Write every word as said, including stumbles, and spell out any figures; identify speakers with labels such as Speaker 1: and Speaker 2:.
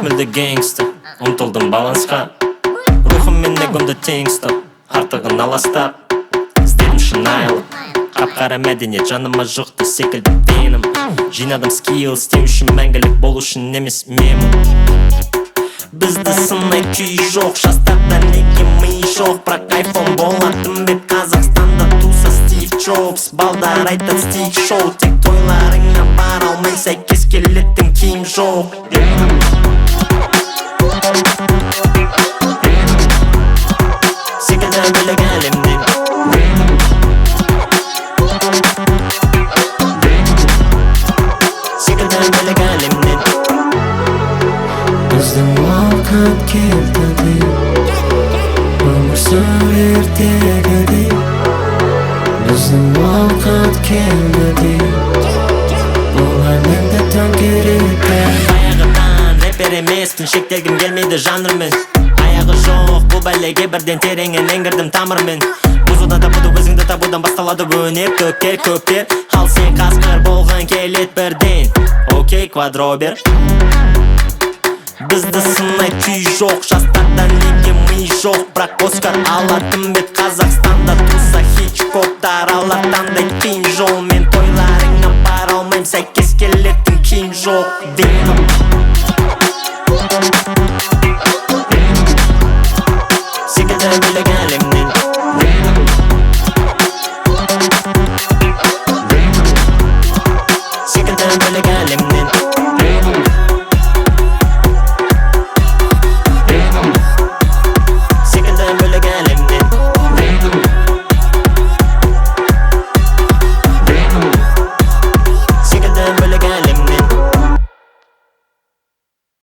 Speaker 1: мүлде геңста, ұмтылдым балансқа. Рухым мен эгомды тең ұстап, артығын аластап. Іздедім шынайылық, қап-қара мәдениет жаныма жұқты секілді венім. Жинадым скилл, істеу үшін мәңгілік болу үшін емес мемім. Бізді сынай күй жоқ, жастарда неге ми жоқ. Бірақ айфон болатын бет Қазақстанда туса Стив Джобс. Балдар айтат стик шоу, тек тойларыңа бара алмай сәйкес келетін киім жоқ. Секілді бөлек әлемнен, секілді бөлек әлемнен.
Speaker 2: Біздің уақыт келді, өмір сүрер тегідей. Біздің уақыт келді, бұл әлемді төңкереді.
Speaker 1: Баяғыдан рэпер емеспін, шектелгім келмейді жанрмен. Аяғы жоқ бұл бәлеге бірден тереңнен кірдім тамырмен. Бұзудан табуды өзіңді табудан басталады өнер. Көкке көптер, ал сен қасқыр болған келет бірден. Окей, квадробер. Бізді сынай күй жоқ, жастарда неге ми жоқ. Бірақ Оскар алатын бет Қазақстанда туса Хичкоктар алар таңдай қиын жол. Мен тойларыңа бара алмайм, сәйкес келетін киім жоқ. Веном